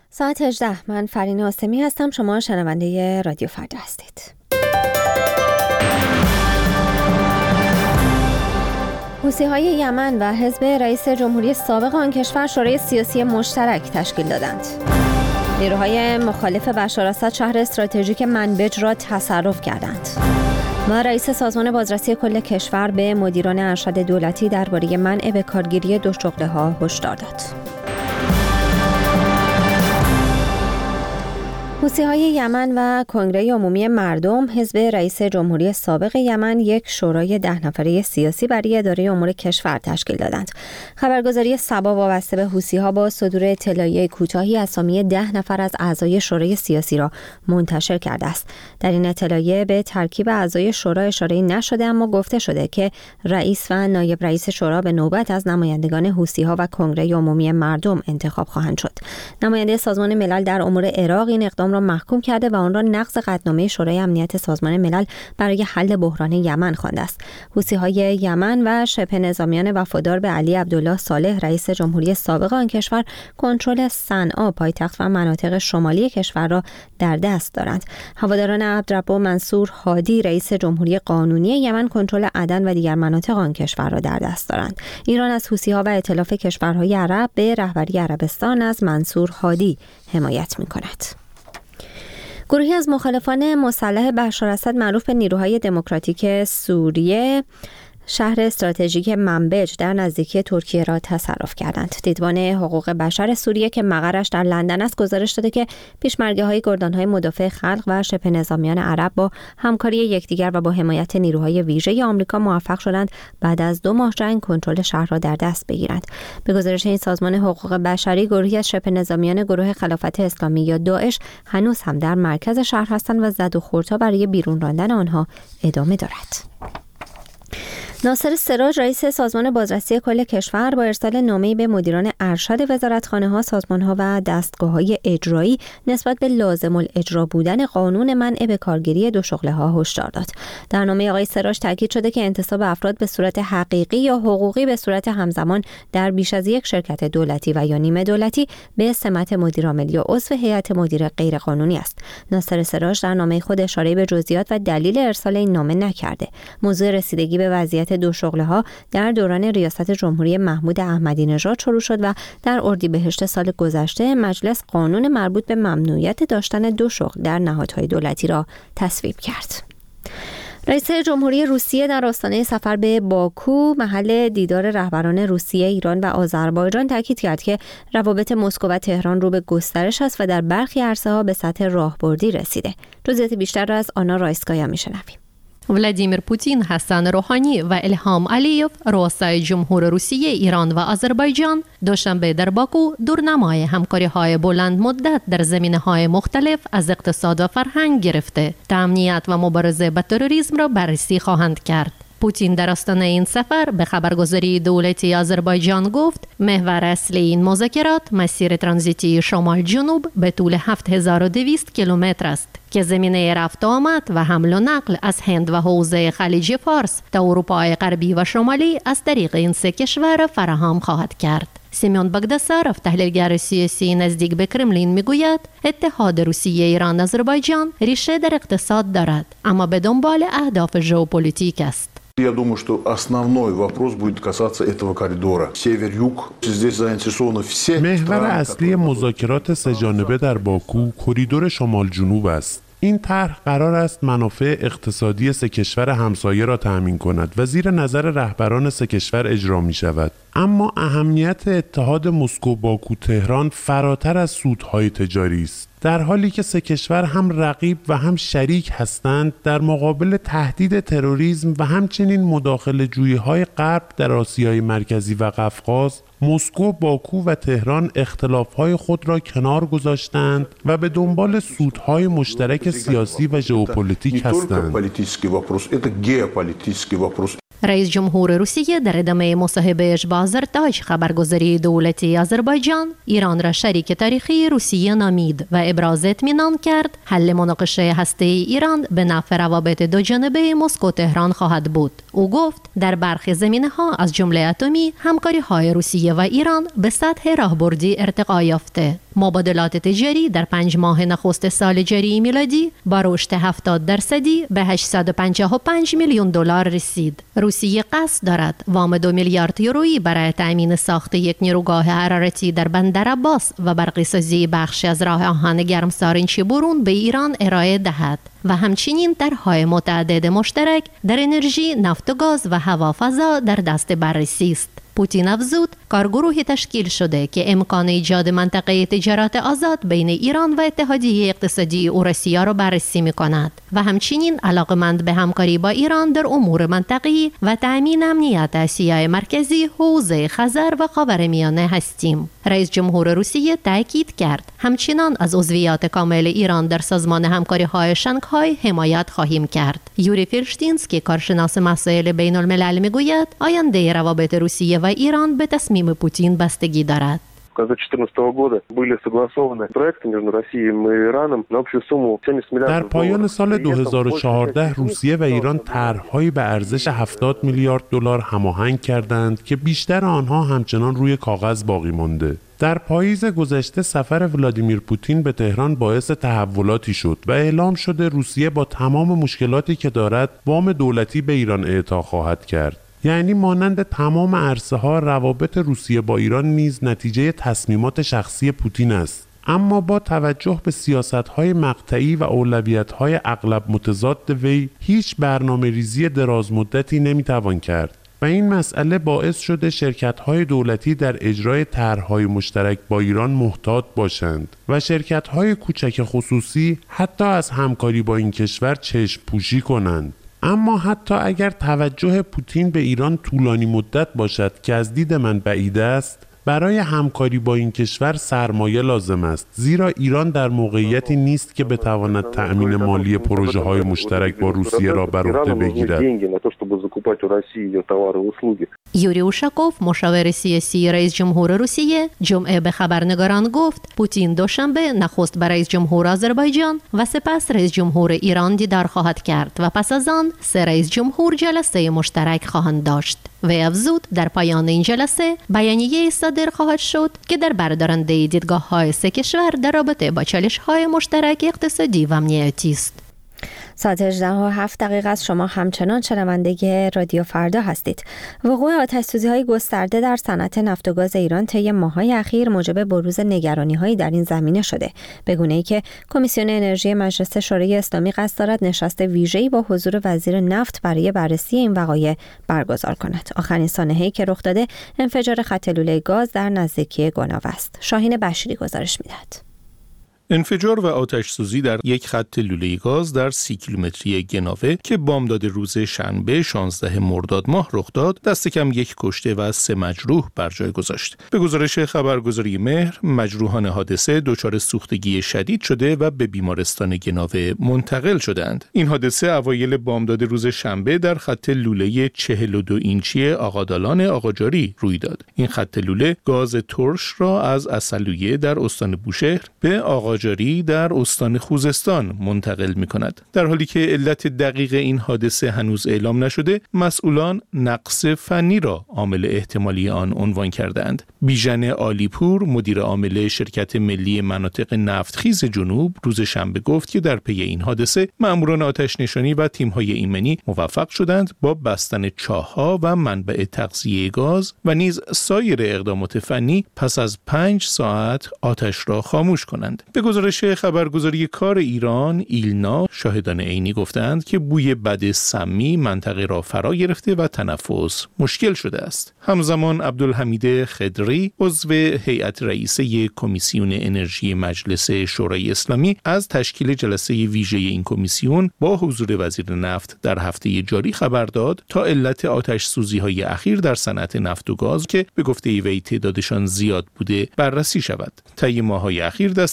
ساعت 18. من فرین آسمی هستم. شما شنونده رادیو فردا هستید. حوثی‌های یمن و حزب رئیس جمهوری سابق آن کشور شورای سیاسی مشترک تشکیل دادند. نیروهای مخالف بشار اسد شهر استراتژیک منبج را تصرف کردند. و رئیس سازمان بازرسی کل کشور به مدیران ارشد دولتی درباره منع به کارگیری دو شغله‌ها هشدار داد. حوثی‌های یمن و کنگره عمومی مردم حزب رئیس جمهوری سابق یمن یک شورای 10 نفره سیاسی برای اداره امور کشور تشکیل دادند. خبرگزاری سبا وابسته به حوثی‌ها با صدور اطلاعیه کوتاهی اسامی 10 نفر از اعضای شورای سیاسی را منتشر کرده است. در این اطلاعیه به ترکیب اعضای شورا اشاره نشده، اما گفته شده که رئیس و نایب رئیس شورا به نوبت از نمایندگان حوثی‌ها و کنگره عمومی مردم انتخاب خواهند شد. نماینده سازمان ملل در امور عراق این اقدام را محکوم کرده و آن را نقض قطعنامه شورای امنیت سازمان ملل برای حل بحران یمن خوانده است. حوثی‌های یمن و شبه نظامیان وفادار به علی عبدالله صالح رئیس جمهوری سابق آن کشور کنترل صنعا پایتخت و مناطق شمالی کشور را در دست دارند. هواداران عبدالرب منصور هادی رئیس جمهوری قانونی یمن کنترل عدن و دیگر مناطق آن کشور را در دست دارند. ایران از حوثی‌ها و ائتلاف کشورهای عرب به رهبری عربستان از منصور هادی حمایت می‌کند. گروهی از مخالفان مسلح بشار اسد معروف به نیروهای دموکراتیک سوریه شهر استراتژیک منبج در نزدیکی ترکیه را تصرف کردند. دیدبان حقوق بشر سوریه که مقرش در لندن است گزارش داده که پیشمرگه‌های گردان‌های مدافع خلق و شبه نظامیان عرب با همکاری یکدیگر و با حمایت نیروهای ویژه آمریکا موفق شدند بعد از 2 ماه جنگ کنترل شهر را در دست بگیرند. به گزارش این سازمان حقوق بشری، گروهی از شبه نظامیان گروه خلافت اسلامی یا داعش هنوز هم در مرکز شهر هستند و زد و خوردها برای بیرون راندن آنها ادامه دارد. ناصر سراج رئیس سازمان بازرسی کل کشور با ارسال نامه‌ای به مدیران ارشد وزارتخانه‌ها، سازمان‌ها و دستگاه‌های اجرایی نسبت به لازم الاجرا بودن قانون منع به کارگیری دو شغله‌ها هشدار داد. در نامه آقای سراج تاکید شده که انتصاب افراد به صورت حقیقی یا حقوقی به صورت همزمان در بیش از یک شرکت دولتی و یا نیمه دولتی به سمت مدیر عامل یا عضو هیئت مدیره غیرقانونی است. ناصر سراج در نامه خود اشاره به جزئیات و دلیل ارسال این نامه نکرده. موضوع رسیدگی به وضعیت دو شغله‌ها در دوران ریاست جمهوری محمود احمدی نژاد شروع شد و در اردیبهشت سال گذشته مجلس قانون مربوط به ممنوعیت داشتن دو شغل در نهادهای دولتی را تصویب کرد. رئیس جمهوری روسیه در آستانه سفر به باکو محل دیدار رهبران روسیه، ایران و آذربایجان تاکید کرد که روابط مسکو و تهران رو به گسترش است و در برخی عرصه‌ها به سطح راهبردی رسیده. جزئیات بیشتر را از آنا رایسکایا میشنویم. ولادیمیر پوتین، حسن روحانی و الهام علیف رؤسای جمهور روسیه، ایران و آذربایجان دوشنبه در باکو دورنمای همکاری‌های بلند مدت در زمینه‌های مختلف از اقتصاد و فرهنگ گرفته تا امنیت و مبارزه با تروریسم را بررسی خواهند کرد. پوتین در آستانه این سفر به خبرگزاری دولتی آذربایجان گفت محور اصلی این مذاکرات مسیر ترانزیتی شمال جنوب به طول 7200 کیلومتر است که زمینه رفت آمد و حمل و نقل از هند و حوزه خلیج فارس تا اروپای غربی و شمالی از طریق این سه کشور فراهم خواهد کرد. سیمیون باگداساروف، تحلیلگر سیاسی نزدیک به کرملین، میگوید اتحاد روسیه، ایران، آذربایجان ریشه در اقتصاد دارد، اما به دنبال اهداف ژئوپلیتیک است. Я думаю, что основной вопрос будет касаться этого коридора. Север-юг. Здесь заинтересованы все. محور اصلی مذاکرات سه‌جانبه در باکو کریدور شمال جنوب است. این طرح قرار است منافع اقتصادی سه کشور همسایه را تأمین کند و زیر نظر رهبران سه کشور اجرا می شود. اما اهمیت اتحاد مسکو باکو تهران فراتر از سودهای تجاری است. در حالی که سه کشور هم رقیب و هم شریک هستند در مقابل تهدید تروریسم و همچنین مداخله‌جویی‌های غرب در آسیای مرکزی و قفقاز، مسکو، باکو و تهران اختلاف‌های خود را کنار گذاشتند و به دنبال سودهای مشترک سیاسی و ژئوپلیتیک هستند. رئیس جمهور روسیه در ادامه مصاحبهش با آذرتاج خبرگزاری دولتی آذربایجان ایران را شریک تاریخی روسیه نامید و ابراز اطمینان کرد حل مناقشه هسته‌ای ایران به نفع روابط دوجانبه مسکو تهران خواهد بود. او گفت در برخی زمینه‌ها از جمله اتمی همکاری‌های روسیه و ایران به سطح راهبردی ارتقا یافته. مبادلات تجاری در 5 ماه نخست سال جاری میلادی با رشد 70% به 855 میلیون دلار رسید. روسیه قصد دارد وام 2 میلیارد یورویی برای تأمین ساخت یک نیروگاه حرارتی در بندر عباس و برقی‌سازی بخشی از راه آهن گرمسار چیبورون به ایران ارائه دهد و همچنین طرح‌های متعدد مشترک در انرژی، نفت و گاز و هوافضا در دست بررسی است. پوتین افزود کارگروهی تشکیل شده که امکان ایجاد منطقه تجارت آزاد بین ایران و اتحادیه اقتصادی اوراسیا را بررسی می‌کند و همچنین علاقمند به همکاری با ایران در امور منطقه‌ای و تأمین امنیت آسیای مرکزی، حوزه خزر و خاورمیانه هستیم. رئیس جمهور روسیه تاکید کرد همچنان از عضویت کامل ایران در سازمان همکاری‌های شانگهای حمایت خواهیم کرد. یوری فیرشتینسکی کارشناس مسائل بین الملل میگوید آینده روابط روسیه و ایران به تصمیم پوتین بستگی دارد. С 2014 года были согласованы проекты между Россией и Ираном на общую сумму 70 миллиардов. در پایان سال 2014 روسیه و ایران طرح‌هایی به ارزش 70 میلیارد دلار هماهنگ کردند که بیشتر آنها همچنان روی کاغذ باقی مانده. در پاییز گذشته سفر ولادیمیر پوتین به تهران باعث تحولاتی شد و اعلام شده روسیه با تمام مشکلاتی که دارد وام دولتی به ایران اعطا خواهد کرد. یعنی مانند تمام عرصه‌ها روابط روسیه با ایران نیز نتیجه تصمیمات شخصی پوتین است. اما با توجه به سیاست‌های مقطعی و اولویت‌های اغلب متضاد وی هیچ برنامه‌ریزی درازمدتی نمی‌توان کرد و این مسئله باعث شده شرکت‌های دولتی در اجرای طرح‌های مشترک با ایران محتاط باشند و شرکت‌های کوچک خصوصی حتی از همکاری با این کشور چشم پوشی کنند. اما حتی اگر توجه پوتین به ایران طولانی مدت باشد که از دید من بعید است، برای همکاری با این کشور سرمایه لازم است، زیرا ایران در موقعیتی نیست که بتواند تأمین مالی پروژه‌های مشترک با روسیه را بر عهده بگیرد. یوری اوشاکوف مشاور سیاسی رئیس جمهور روسیه جمعه به خبرنگاران گفت پوتین دوشنبه نخست با رئیس جمهور آذربایجان و سپس رئیس جمهور ایران دیدار خواهد کرد و پس از آن 3 رئیس جمهور جلسه مشترک خواهند داشت. وی افزود در پایان این جلسه بیانیه صادر خواهد شد که در بردارنده دیدگاه‌های 3 کشور در رابطه با چالش‌های مشترک اقتصادی و امنیتی است. ساعت 18:07 از شما همچنان شنونده رادیو فردا هستید. وقوع آتش‌سوزی‌های گسترده در صنعت نفت و گاز ایران طی ماه‌های اخیر موجب بروز نگرانی‌هایی در این زمینه شده، به گونه‌ای که کمیسیون انرژی مجلس شورای اسلامی قصد دارد نشست ویژه‌ای با حضور وزیر نفت برای بررسی این وقایع برگزار کند. آخرین سانحه‌ای که رخ داده انفجار خط لوله گاز در نزدیکی گناو است. شاهین بشیری گزارش می‌دهد. انفجار و آتش‌سوزی در یک خط لوله گاز در 30 کیلومتری گناوه که بامداد روز شنبه 16 مرداد ماه رخ داد، دست کم 1 کشته و 3 مجروح بر جای گذاشت. به گزارش خبرگزاری مهر، مجروحان حادثه دچار سوختگی شدید شده و به بیمارستان گناوه منتقل شدند. این حادثه اوایل بامداد روز شنبه در خط لوله 42 اینچی آقادالان آقاجاری روی داد. این خط لوله گاز ترش را از عسلویه در استان بوشهر به آقاجاری در استان خوزستان منتقل می کند. در حالی که علت دقیق این حادثه هنوز اعلام نشده، مسئولان نقص فنی را عامل احتمالی آن عنوان کردند. بیژن عالیپور، مدیر عامل شرکت ملی مناطق نفتخیز جنوب، روز شنبه گفت که در پی این حادثه مأموران آتش نشانی و تیم‌های ایمنی موفق شدند با بستن چاه‌ها و منبع تغذیه گاز و نیز سایر اقدامات فنی پس از 5 ساعت آتش را خاموش کنند. به گزارش خبرگزاری کار ایران ایلنا، شاهدان عینی گفتند که بوی بد سمی منطقه را فرا گرفته و تنفس مشکل شده است. همزمان عبدالحمید خضری، عضو هیئت رئیسه کمیسیون انرژی مجلس شورای اسلامی، از تشکیل جلسه ویژه این کمیسیون با حضور وزیر نفت در هفته جاری خبر داد تا علت آتش سوزی‌های اخیر در صنعت نفت و گاز که به گفته وی تعدادشان زیاد بوده بررسی شود. طی ماه‌های اخیر دست کم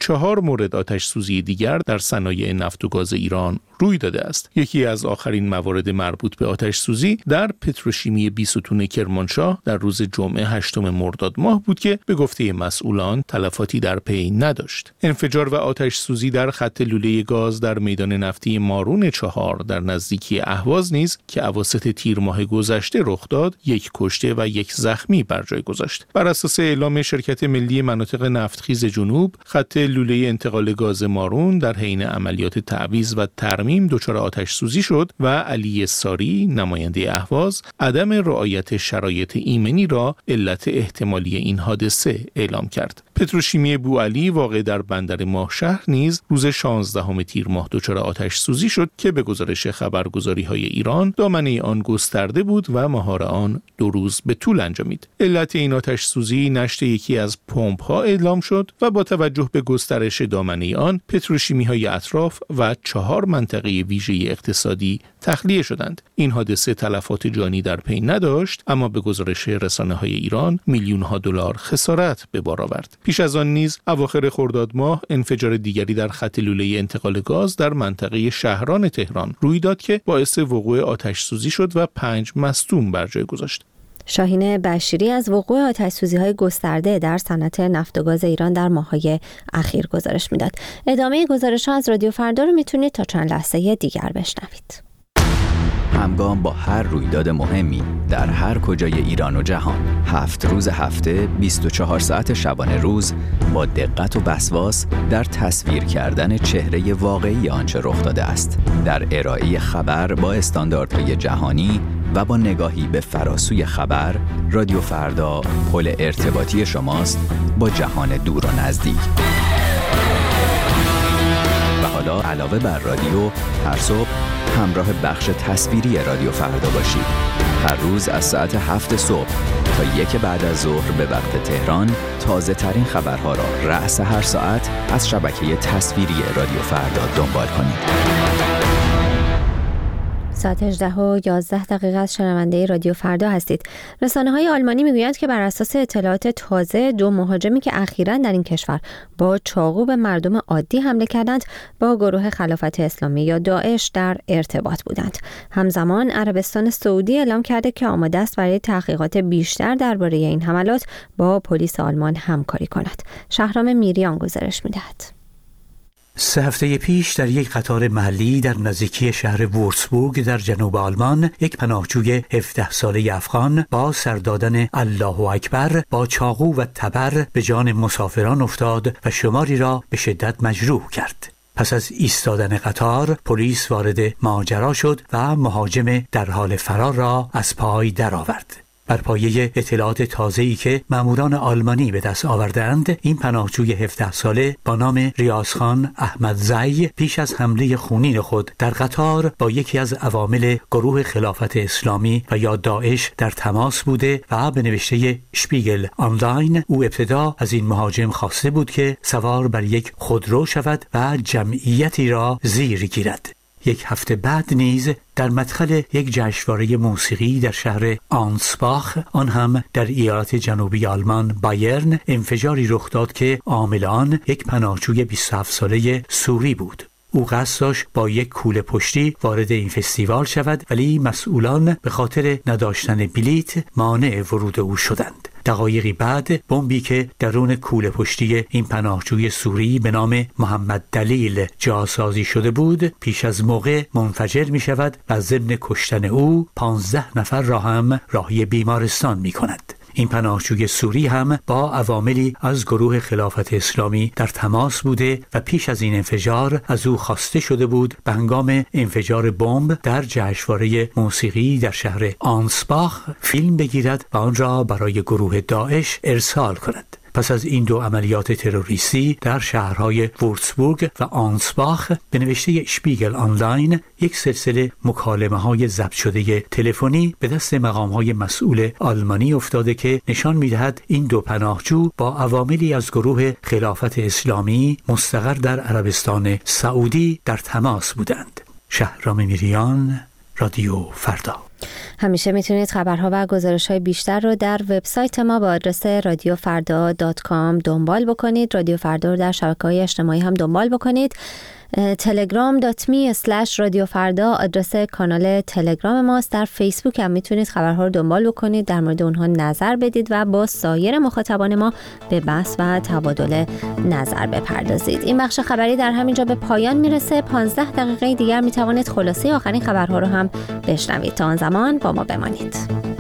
4 مورد آتش سوزی دیگر در صنایع نفت و گاز ایران روی داده است. یکی از آخرین موارد مربوط به آتش سوزی در پتروشیمی بیستون کرمانشاه در روز جمعه 8 مرداد ماه بود که به گفته مسئولان تلفاتی در پی نداشت. انفجار و آتش سوزی در خط لوله گاز در میدان نفتی مارون 4 در نزدیکی اهواز نیز که اواسط تیر ماه گذشته رخ داد، 1 کشته و 1 زخمی بر جای گذاشت. بر اساس اعلام شرکت ملی مناطق نفتخیز جنوب، خط لوله انتقال گاز مارون در حین عملیات تعویض و ترمیم دچار آتش سوزی شد و علی ساری، نماینده اهواز، عدم رعایت شرایط ایمنی را علت احتمالی این حادثه اعلام کرد. پتروشیمی بوعلی واقع در بندر ماهشهر نیز روز 16 تیر ماه دچار آتش سوزی شد که به گزارش خبرگزاری‌های ایران دامنه آن گسترده بود و مهار آن 2 روز به طول انجامید. علت این آتش سوزی نشت یکی از پمپ‌ها اعلام شد و با توجه به گسترش دامنه آن پتروشیمی‌های اطراف و 4 منطقه ویژه اقتصادی تخلیه شدند. این حادثه تلفات جانی در پی نداشت، اما به گزارش رسانه‌های ایران میلیون‌ها دلار خسارت به بار آورد. پیش از آن نیز اواخر خرداد ماه انفجار دیگری در خط لوله انتقال گاز در منطقه شهران تهران روی داد که باعث وقوع آتش سوزی شد و 5 مصدوم بر جای گذاشت. شاهین بشیری از وقوع آتش‌سوزی‌های گسترده در صنعت نفت و گاز ایران در ماه‌های اخیر گزارش میداد. ادامه گزارش‌ها از رادیو فردا رو میتونید تا چند لحظه دیگر بشنوید. همگام با هر رویداد مهمی در هر کجای ایران و جهان، 7 روز هفته، 24 ساعت شبانه روز، با دقت و وسواس در تصویر کردن چهره واقعی آنچه رخ داده است، در ارائه خبر با استانداردهای جهانی و با نگاهی به فراسوی خبر، رادیو فردا پل ارتباطی شماست با جهان دور و نزدیک. و حالا علاوه بر رادیو، هر صبح همراه بخش تصویری رادیو فردا باشید. هر روز از ساعت 7 صبح تا 1 بعد از ظهر به وقت تهران، تازه ترین خبرها را رأس هر ساعت از شبکه تصویری رادیو فردا دنبال کنید. ساعت 18:11 از شنونده رادیو فردا هستید. رسانه‌های آلمانی میگویند که بر اساس اطلاعات تازه 2 مهاجمی که اخیراً در این کشور با چاقو به مردم عادی حمله کردند با گروه خلافت اسلامی یا داعش در ارتباط بودند. همزمان عربستان سعودی اعلام کرده که آماده است برای تحقیقات بیشتر درباره این حملات با پلیس آلمان همکاری کند. شهرام میریان گزارش می‌دهد. 3 هفته پیش در یک قطار محلی در نزدیکی شهر وورسبورگ در جنوب آلمان، یک پناهجوی 17 ساله افغان با سر دادن الله اکبر با چاقو و تبر به جان مسافران افتاد و شماری را به شدت مجروح کرد. پس از ایستادن قطار، پلیس وارد ماجرا شد و مهاجم در حال فرار را از پای درآورد. بر پایه اطلاعات تازه‌ای که ماموران آلمانی به دست آوردند، این پناهجوی 17 ساله با نام ریاضخان احمدزی پیش از حمله خونین خود در قطار با یکی از عوامل گروه خلافت اسلامی و یا داعش در تماس بوده و به نوشته شپیگل آنلاین او ابتدا از این مهاجم خواسته بود که سوار بر یک خودرو شود و جمعیتی را زیر گیرد. 1 هفته بعد نیز در مدخل یک جشنواره موسیقی در شهر آنسباخ، آن هم در ایالت جنوبی آلمان بایرن، انفجاری رخ داد که عامل آن یک پناهجوی 27 ساله سوری بود. او قصد داشت با یک کوله پشتی وارد این فستیوال شود، ولی مسئولان به خاطر نداشتن بلیت مانع ورود او شدند. دقایقی بعد بمبی که درون کوله پشتی این پناهجوی سوری به نام محمد دلیل جاسازی شده بود، پیش از موقع منفجر می شود و ضمن کشتن او 15 نفر را هم راهی بیمارستان می کند. این پناهجوی سوری هم با عواملی از گروه خلافت اسلامی در تماس بوده و پیش از این انفجار از او خواسته شده بود به هنگام انفجار بمب در جشنواره موسیقی در شهر آنسباخ فیلم بگیرد و آن را برای گروه داعش ارسال کند. پس از این 2 عملیات تروریستی در شهرهای وورسبورگ و آنسباخ، به نوشته شپیگل آنلاین، یک سلسله مکالمه‌های ضبط شده تلفنی به دست مقام‌های مسئول آلمانی افتاده که نشان می‌دهد این 2 پناهجو با عواملی از گروه خلافت اسلامی مستقر در عربستان سعودی در تماس بودند. شهرام میریان، رادیو فردا. همیشه میتونید خبرها و گزارش‌های بیشتر رو در وبسایت ما با آدرس radiofarda.com دنبال بکنید. رادیو فردا رو در شبکه‌های اجتماعی هم دنبال بکنید. telegram.me/radiofarda آدرس کانال تلگرام ماست. در فیسبوک هم میتونید خبرها رو دنبال بکنید، در مورد اونها نظر بدید و با سایر مخاطبان ما به بحث و تبادل نظر بپردازید. این بخش خبری در همینجا به پایان میرسه. 15 دقیقه دیگر میتوانید خلاصه آخرین خبرها رو هم بشنوید. تا آن زمان با ما بمانید.